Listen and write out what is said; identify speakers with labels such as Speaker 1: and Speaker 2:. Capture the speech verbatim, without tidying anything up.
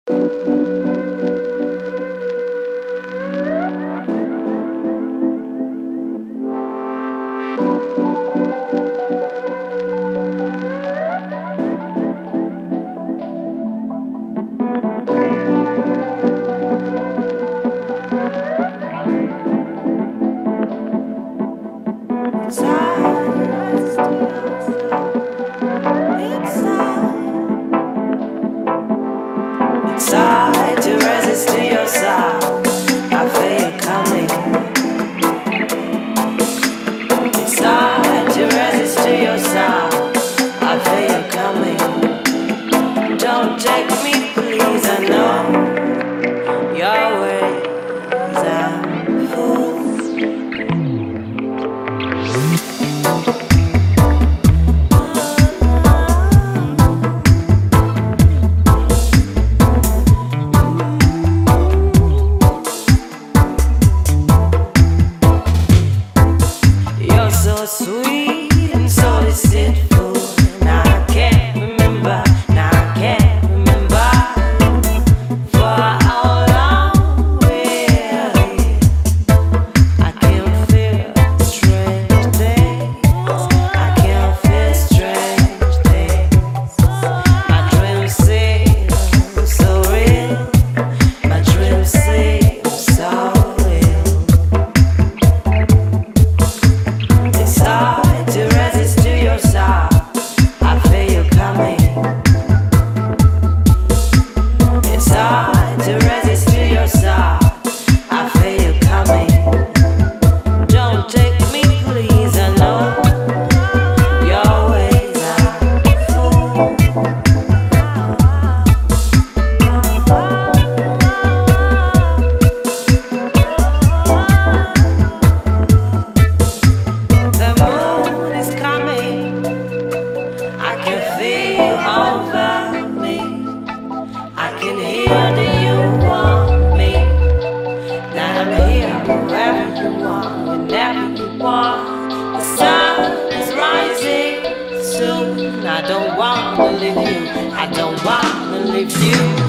Speaker 1: Inside to resist to your side, I feel you coming. Inside to resist to your side, I feel you coming. Don't take me, please. I know your ways are full. So sweet and so deceitful. Now I can't remember. Now I can't remember for how long we're here. I can feel strange things. I can feel strange things. My dreams seem so real. My dreams seem so real. Inside to resist to your side, I feel you coming. Inside to resist to your side, I feel you coming. Don't take me, please. I know your ways are full. The moon is coming. I can feel over me. I can hear that you want me. That I'm here wherever you want, whenever you want. The sun is rising soon. I don't wanna leave you. I don't wanna leave you.